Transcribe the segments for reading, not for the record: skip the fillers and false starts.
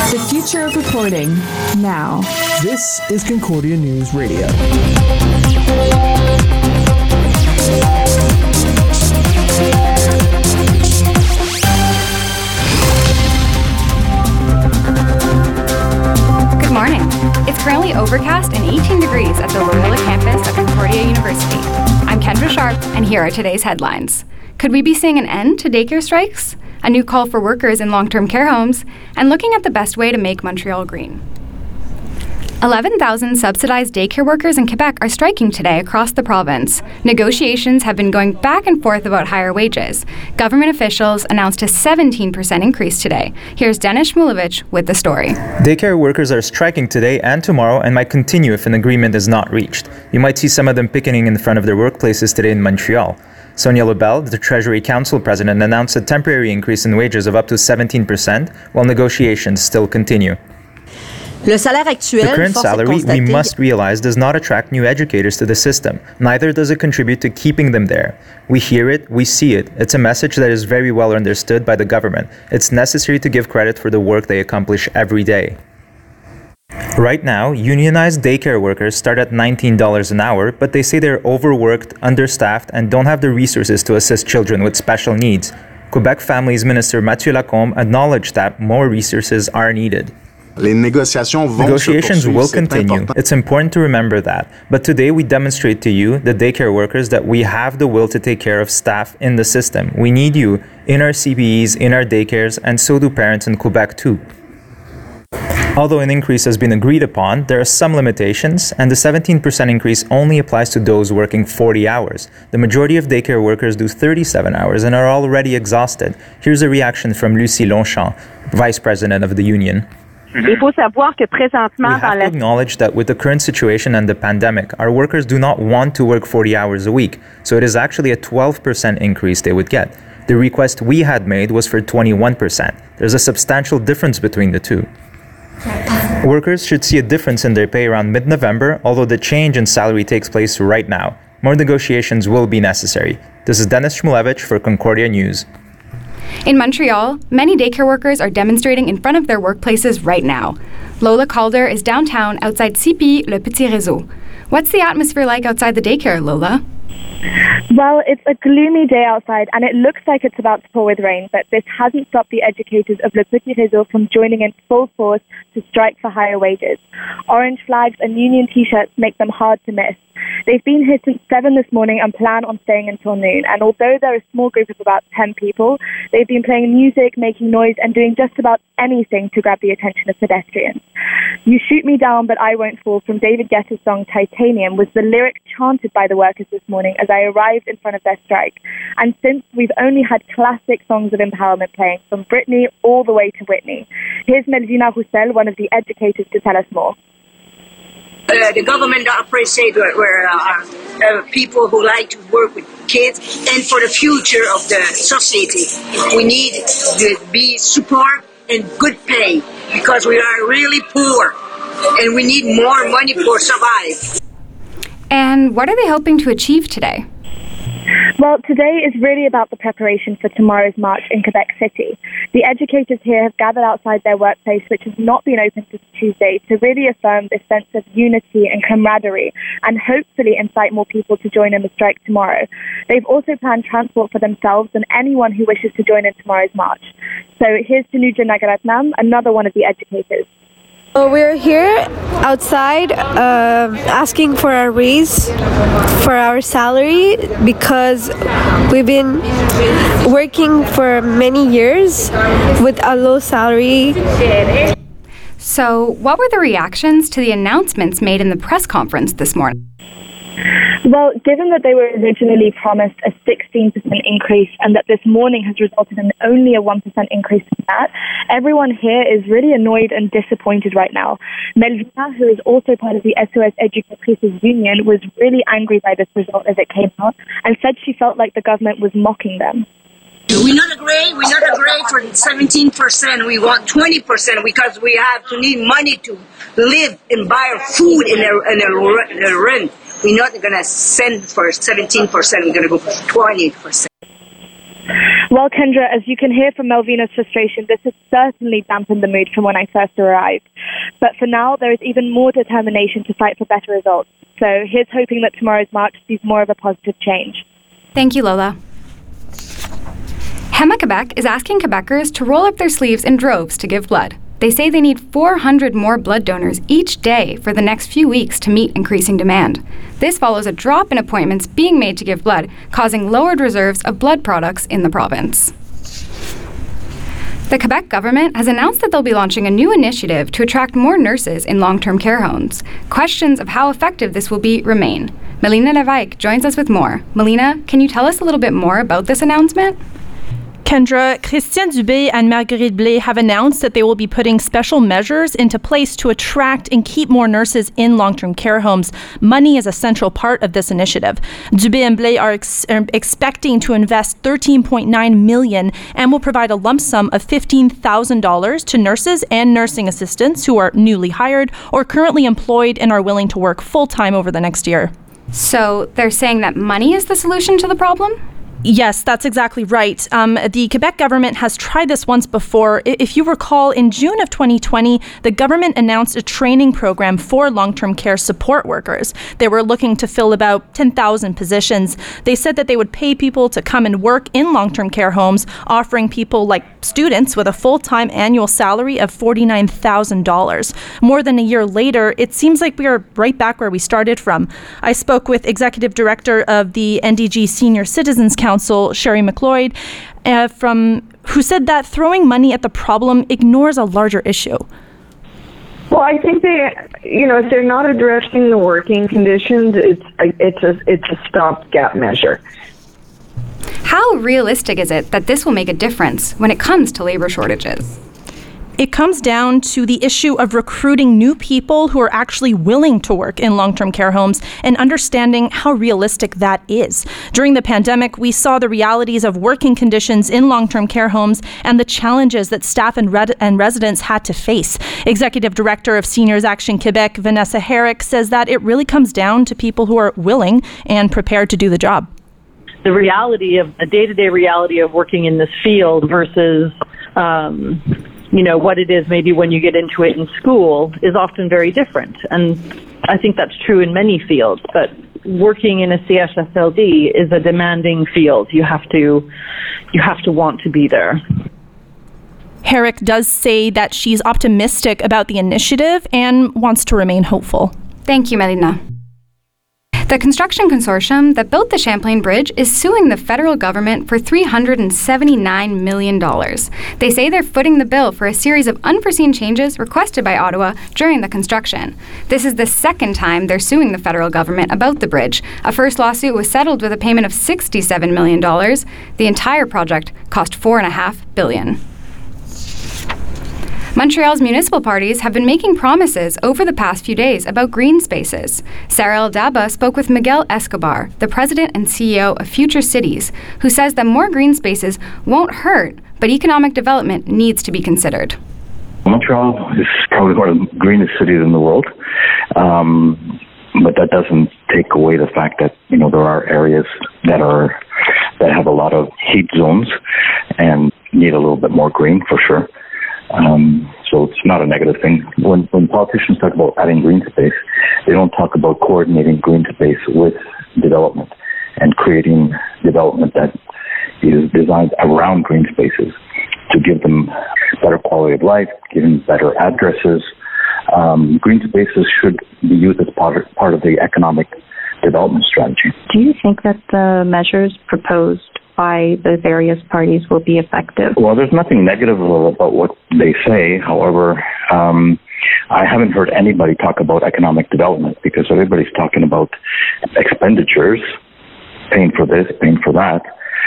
The future of reporting, now. This is Concordia News Radio. Good morning. It's currently overcast and 18 degrees at the Loyola campus of Concordia University. I'm Kendra Sharp, and here are today's headlines. Could we be seeing an end to daycare strikes? A new call for workers in long-term care homes, and looking at the best way to make Montreal green. 11,000 subsidized daycare workers in Quebec are striking today across the province. Negotiations have been going back and forth about higher wages. Government officials announced a 17% increase today. Here's Denis Shmulevich with the story. Daycare workers are striking today and tomorrow and might continue if an agreement is not reached. You might see some of them picketing in front of their workplaces today in Montreal. Sonia Lebel, the Treasury Council president, announced a temporary increase in wages of up to 17%, while negotiations still continue. The current salary, we must realize, does not attract new educators to the system. Neither does it contribute to keeping them there. We hear it, we see it. It's a message that is very well understood by the government. It's necessary to give credit for the work they accomplish every day. Right now, unionized daycare workers start at $19 an hour, but they say they're overworked, understaffed, and don't have the resources to assist children with special needs. Quebec Families Minister Mathieu Lacombe acknowledged that more resources are needed. Negotiations will continue. It's important to remember that. But today we demonstrate to you, the daycare workers, that we have the will to take care of staff in the system. We need you in our CPEs, in our daycares, and so do parents in Quebec too. Although an increase has been agreed upon, there are some limitations, and the 17% increase only applies to those working 40 hours. The majority of daycare workers do 37 hours and are already exhausted. Here's a reaction from Lucie Longchamp, Vice President of the union. We have to acknowledge that with the current situation and the pandemic, our workers do not want to work 40 hours a week, so it is actually a 12% increase they would get. The request we had made was for 21%. There's a substantial difference between the two. Workers should see a difference in their pay around mid-November, although the change in salary takes place right now. More negotiations will be necessary. This is Denis Shmulevich for Concordia News. In Montreal, many daycare workers are demonstrating in front of their workplaces right now. Lola Calder is downtown outside CP Le Petit Réseau. What's the atmosphere like outside the daycare, Lola? Well, it's a gloomy day outside and it looks like it's about to pour with rain, but this hasn't stopped the educators of Le Petit Réseau from joining in full force to strike for higher wages. Orange flags and union T-shirts make them hard to miss. They've been here since 7 this morning and plan on staying until noon. And although they're a small group of about 10 people, they've been playing music, making noise, and doing just about anything to grab the attention of pedestrians. You Shoot Me Down, But I Won't Fall from David Guetta's song Titanium was the lyric chanted by the workers this morning as I arrived in front of their strike. And since we've only had classic songs of empowerment playing, from Britney all the way to Whitney. Here's Melvina Roussel, one of the educators, to tell us more. The government don't appreciate people who like to work with kids, and for the future of the society, we need to be support and good pay because we are really poor and we need more money for survive. And what are they hoping to achieve today? Well, today is really about the preparation for tomorrow's march in Quebec City. The educators here have gathered outside their workplace, which has not been open since Tuesday, to really affirm this sense of unity and camaraderie and hopefully incite more people to join in the strike tomorrow. They've also planned transport for themselves and anyone who wishes to join in tomorrow's march. So here's Tanuja Nagaratnam, another one of the educators. We're here outside asking for a raise for our salary because we've been working for many years with a low salary. So, what were the reactions to the announcements made in the press conference this morning? Well, given that they were originally promised a 16% increase and that this morning has resulted in only a 1% increase in that, everyone here is really annoyed and disappointed right now. Melvina, who is also part of the SOS Educatrices Union, was really angry by this result as it came out and said she felt like the government was mocking them. We're not agree for 17%. We want 20% because we have to need money to live and buy our food and a rent. We're not going to send for 17%. We're going to go for 20%. Well, Kendra, as you can hear from Melvina's frustration, this has certainly dampened the mood from when I first arrived. But for now, there is even more determination to fight for better results. So here's hoping that tomorrow's march sees more of a positive change. Thank you, Lola. Hema Quebec is asking Quebecers to roll up their sleeves in droves to give blood. They say they need 400 more blood donors each day for the next few weeks to meet increasing demand. This follows a drop in appointments being made to give blood, causing lowered reserves of blood products in the province. The Quebec government has announced that they'll be launching a new initiative to attract more nurses in long-term care homes. Questions of how effective this will be remain. Melina Levesque joins us with more. Melina, can you tell us a little bit more about this announcement? Kendra, Christian Dubé and Marguerite Blais have announced that they will be putting special measures into place to attract and keep more nurses in long-term care homes. Money is a central part of this initiative. Dubé and Blais are expecting to invest $13.9 million and will provide a lump sum of $15,000 to nurses and nursing assistants who are newly hired or currently employed and are willing to work full-time over the next year. So they're saying that money is the solution to the problem? Yes, that's exactly right. The Quebec government has tried this once before. If you recall, in June of 2020, the government announced a training program for long-term care support workers. They were looking to fill about 10,000 positions. They said that they would pay people to come and work in long-term care homes, offering people like students with a full-time annual salary of $49,000. More than a year later, it seems like we are right back where we started from. I spoke with Executive Director of the NDG Senior Citizens Council, Sherry McLeod, who said that throwing money at the problem ignores a larger issue. Well, I think if they're not addressing the working conditions, it's a stopgap measure. How realistic is it that this will make a difference when it comes to labor shortages? It comes down to the issue of recruiting new people who are actually willing to work in long-term care homes and understanding how realistic that is. During the pandemic, we saw the realities of working conditions in long-term care homes and the challenges that staff and residents had to face. Executive Director of Seniors Action Quebec, Vanessa Herrick, says that it really comes down to people who are willing and prepared to do the job. The reality of a day-to-day reality of working in this field versus what it is maybe when you get into it in school is often very different. And I think that's true in many fields, but working in a CHSLD is a demanding field. You have to want to be there. Herrick does say that she's optimistic about the initiative and wants to remain hopeful. Thank you, Melina. The construction consortium that built the Champlain Bridge is suing the federal government for $379 million. They say they're footing the bill for a series of unforeseen changes requested by Ottawa during the construction. This is the second time they're suing the federal government about the bridge. A first lawsuit was settled with a payment of $67 million. The entire project cost $4.5 billion. Montreal's municipal parties have been making promises over the past few days about green spaces. Sarah Eldaba spoke with Miguel Escobar, the president and CEO of Future Cities, who says that more green spaces won't hurt, but economic development needs to be considered. Montreal is probably one of the greenest cities in the world, but that doesn't take away the fact that there are areas that have a lot of heat zones and need a little bit more green for sure. So it's not a negative thing. When politicians talk about adding green space, they don't talk about coordinating green space with development and creating development that is designed around green spaces to give them better quality of life, give them better addresses. Green spaces should be used as part of the economic development strategy. Do you think that the measures proposed by the various parties will be effective? Well, there's nothing negative about what they say. However, I haven't heard anybody talk about economic development because everybody's talking about expenditures, paying for this, paying for that,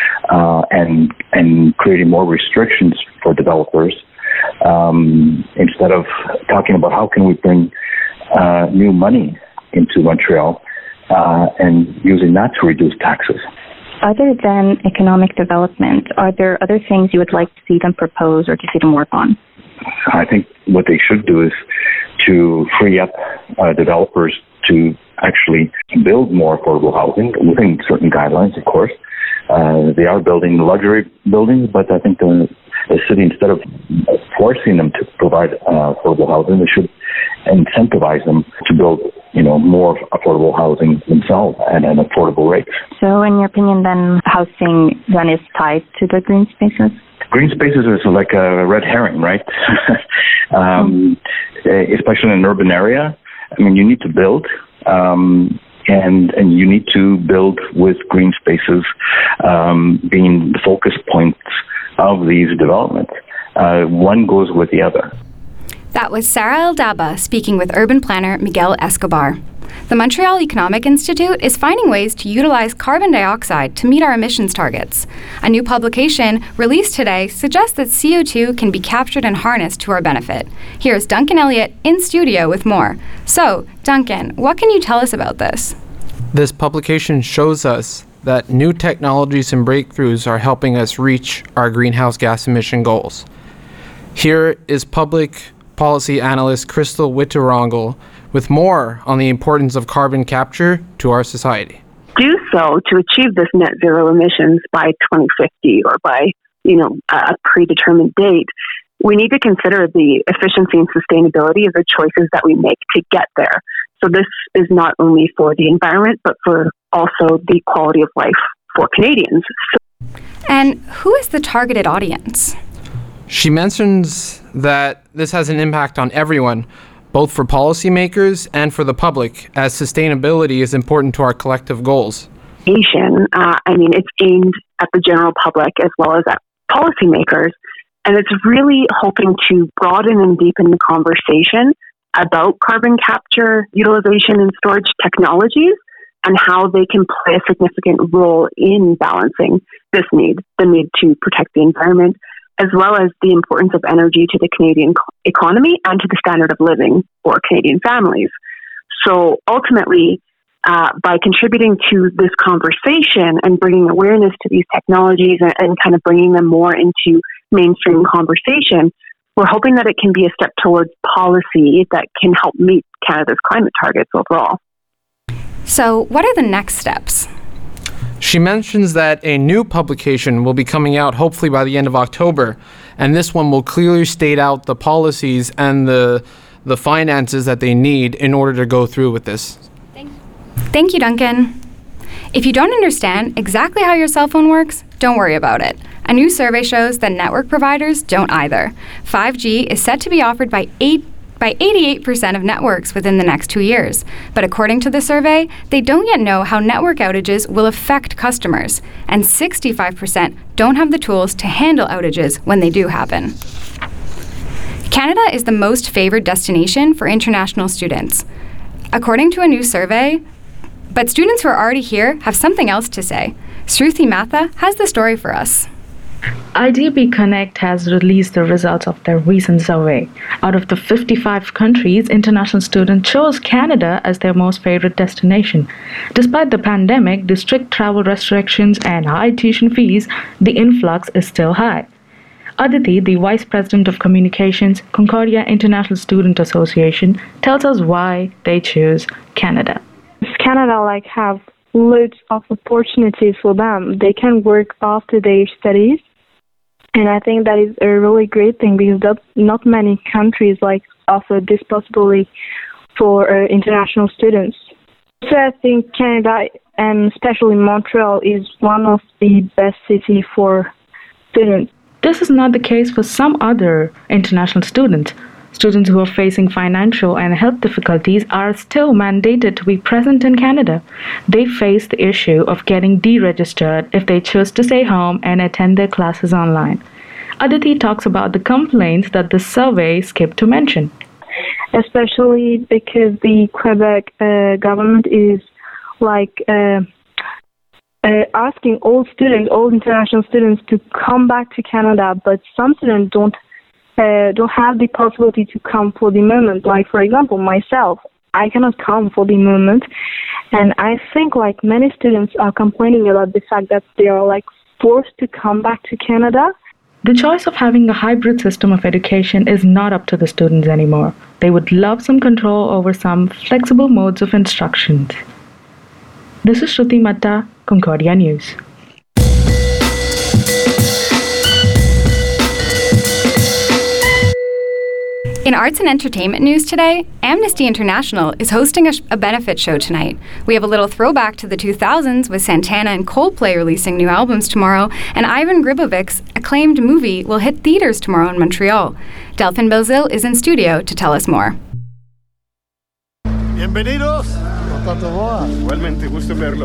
and creating more restrictions for developers instead of talking about how can we bring new money into Montreal and using that to reduce taxes. Other than economic development, are there other things you would like to see them propose or to see them work on? I think what they should do is to free up developers to actually build more affordable housing within certain guidelines, of course, They are building luxury buildings, but I think the city, instead of forcing them to provide affordable housing, they should incentivize them to build, more affordable housing themselves and at affordable rates. So in your opinion, then, housing then is tied to the green spaces? Green spaces is like a red herring, right? Especially in an urban area. I mean, you need to build, and you need to build with green spaces being the focus points of these developments. One goes with the other. That was Sarah Eldaba speaking with urban planner Miguel Escobar. The Montreal Economic Institute is finding ways to utilize carbon dioxide to meet our emissions targets. A new publication released today suggests that CO2 can be captured and harnessed to our benefit. Here's Duncan Elliott in studio with more. So, Duncan, what can you tell us about this? This publication shows us that new technologies and breakthroughs are helping us reach our greenhouse gas emission goals. Here is public policy analyst Crystal Witterangel with more on the importance of carbon capture to our society. Do so to achieve this net zero emissions by 2050 or by, a predetermined date. We need to consider the efficiency and sustainability of the choices that we make to get there. So this is not only for the environment, but for also the quality of life for Canadians. And who is the targeted audience? She mentions that this has an impact on everyone, both for policymakers and for the public, as sustainability is important to our collective goals. It's aimed at the general public as well as at policymakers, and it's really hoping to broaden and deepen the conversation about carbon capture, utilization, and storage technologies, and how they can play a significant role in balancing this need, the need to protect the environment, as well as the importance of energy to the Canadian economy and to the standard of living for Canadian families. So ultimately, by contributing to this conversation and bringing awareness to these technologies and kind of bringing them more into mainstream conversation, we're hoping that it can be a step towards policy that can help meet Canada's climate targets overall. So what are the next steps? She mentions that a new publication will be coming out hopefully by the end of October, and this one will clearly state out the policies and the finances that they need in order to go through with this. Thank you, Duncan. If you don't understand exactly how your cell phone works, don't worry about it. A new survey shows that network providers don't either. 5G is set to be offered by 88% of networks within the next 2 years. But according to the survey, they don't yet know how network outages will affect customers, and 65% don't have the tools to handle outages when they do happen. Canada is the most favored destination for international students, according to a new survey. But students who are already here have something else to say. Shruti Matha has the story for us. IDB Connect has released the results of their recent survey. Out of the 55 countries, international students chose Canada as their most favorite destination. Despite the pandemic, the strict travel restrictions and high tuition fees, the influx is still high. Aditi, the Vice President of Communications, Concordia International Student Association, tells us why they choose Canada. Canada have loads of opportunities for them. They can work after their studies, and I think that is a really great thing because not many countries offer this possibility for international students. So I think Canada, and especially Montreal, is one of the best cities for students. This is not the case for some other international students. Students who are facing financial and health difficulties are still mandated to be present in Canada. They face the issue of getting deregistered if they choose to stay home and attend their classes online. Aditi talks about the complaints that the survey skipped to mention. Especially because the Quebec government is asking all international students to come back to Canada, but some students don't have the possibility to come for the moment. For example, myself, I cannot come for the moment, and I think many students are complaining about the fact that they are forced to come back to Canada. The choice of having a hybrid system of education is not up to the students anymore. They would love some control over some flexible modes of instruction. This is Shruti Matta, Concordia News. In arts and entertainment news today, Amnesty International is hosting a benefit show tonight. We have a little throwback to the 2000s with Santana and Coldplay releasing new albums tomorrow, and Ivan Gribovic's acclaimed movie will hit theaters tomorrow in Montreal. Delphin Belzil is in studio to tell us more. Bienvenidos. Igualmente, gusto verlo.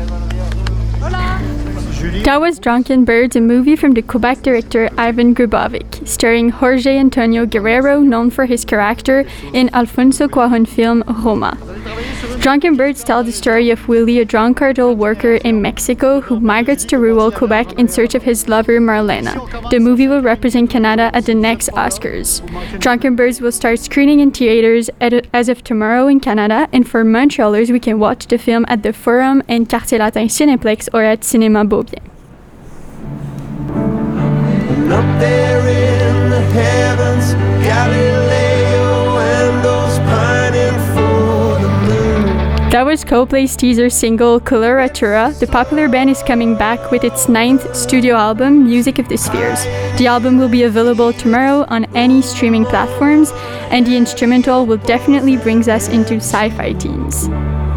That was Drunken Birds, a movie from the Quebec director Ivan Grubovic, starring Jorge Antonio Guerrero, known for his character in Alfonso Cuarón film Roma. Drunken Birds tells the story of Willie, a drunk cartel worker in Mexico who migrates to rural Quebec in search of his lover Marlena. The movie will represent Canada at the next Oscars. Drunken Birds will start screening in theaters as of tomorrow in Canada, and for Montrealers, we can watch the film at the Forum and Quartier Latin Cineplex or at Cinéma Beaubien. And up there in the heavens, Galileo and those pining for the moon. That was Coldplay's teaser single Coloratura. The popular band is coming back with its 9th studio album, Music of the Spheres. The album will be available tomorrow on any streaming platforms, and the instrumental will definitely bring us into sci-fi themes.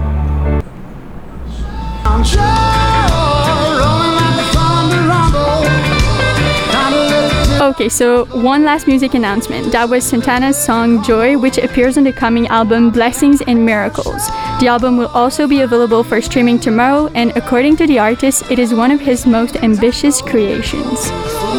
Okay, so one last music announcement. That was Santana's song Joy, which appears on the coming album Blessings and Miracles. The album will also be available for streaming tomorrow, and according to the artist, it is one of his most ambitious creations.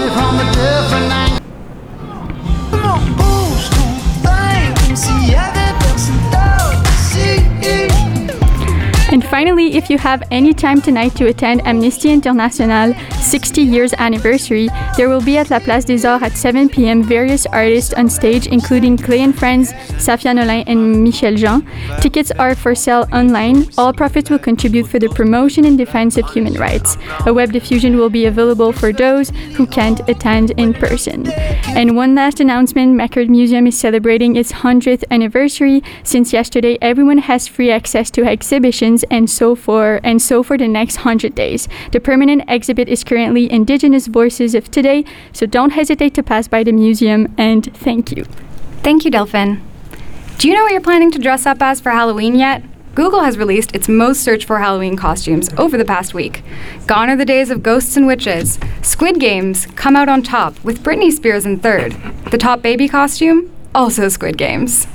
And finally, if you have any time tonight to attend Amnesty International 60 years anniversary, there will be at La Place des Arts at 7 p.m. various artists on stage, including Clay and Friends, Safia Nolin, and Michel Jean. Tickets are for sale online. All profits will contribute for the promotion and defense of human rights. A web diffusion will be available for those who can't attend in person. And one last announcement, Mackerd Museum is celebrating its 100th anniversary. Since yesterday, everyone has free access to exhibitions and so for the next 100 days. The permanent exhibit is currently Indigenous Voices of Today, so don't hesitate to pass by the museum, and thank you. Thank you, Delphin. Do you know what you're planning to dress up as for Halloween yet? Google has released its most searched for Halloween costumes over the past week. Gone are the days of ghosts and witches. Squid Games come out on top, with Britney Spears in third. The top baby costume? Also Squid Games.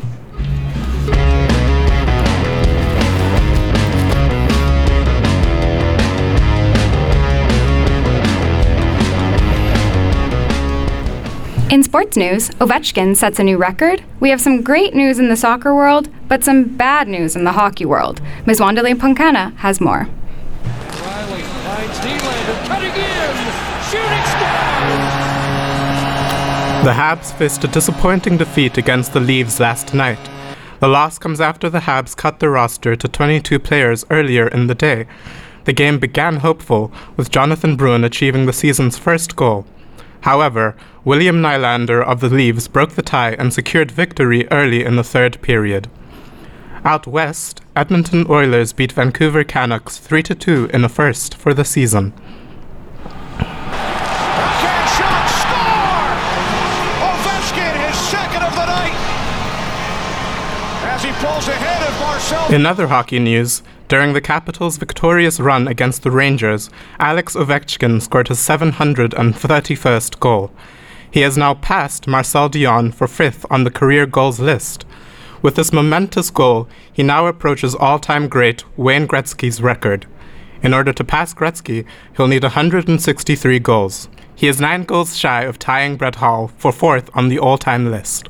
In sports news, Ovechkin sets a new record. We have some great news in the soccer world, but some bad news in the hockey world. Ms. Wanderlei Poncana has more. Riley finds Nylander, cutting in, shooting score! The Habs faced a disappointing defeat against the Leafs last night. The loss comes after the Habs cut their roster to 22 players earlier in the day. The game began hopeful, with Jonathan Bruin achieving the season's first goal. However, William Nylander of the Leafs broke the tie and secured victory early in the third period. Out west, Edmonton Oilers beat Vancouver Canucks 3-2 in a first for the season. Backhand shot, score! Ovechkin, his second of the night! As he pulls ahead of Marcel. In other hockey news, during the Capitals' victorious run against the Rangers, Alex Ovechkin scored his 731st goal. He has now passed Marcel Dion for 5th on the career goals list. With this momentous goal, he now approaches all-time great Wayne Gretzky's record. In order to pass Gretzky, he'll need 163 goals. He is 9 goals shy of tying Brett Hall for 4th on the all-time list.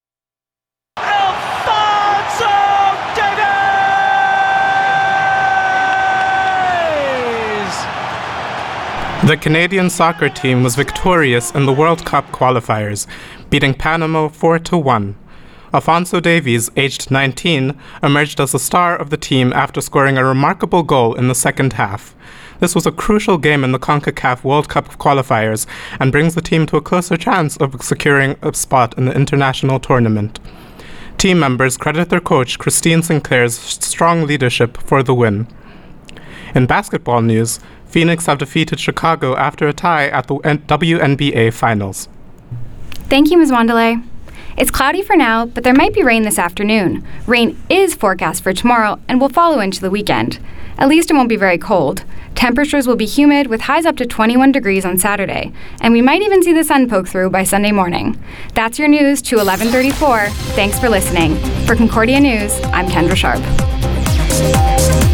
The Canadian soccer team was victorious in the World Cup qualifiers, beating Panama 4-1. Alphonso Davies, aged 19, emerged as the star of the team after scoring a remarkable goal in the second half. This was a crucial game in the CONCACAF World Cup qualifiers and brings the team to a closer chance of securing a spot in the international tournament. Team members credit their coach Christine Sinclair's strong leadership for the win. In basketball news, Phoenix have defeated Chicago after a tie at the WNBA Finals. Thank you, Ms. Wanderlei. It's cloudy for now, but there might be rain this afternoon. Rain is forecast for tomorrow and will follow into the weekend. At least it won't be very cold. Temperatures will be humid with highs up to 21 degrees on Saturday, and we might even see the sun poke through by Sunday morning. That's your news to 11:34. Thanks for listening. For Concordia News, I'm Kendra Sharp.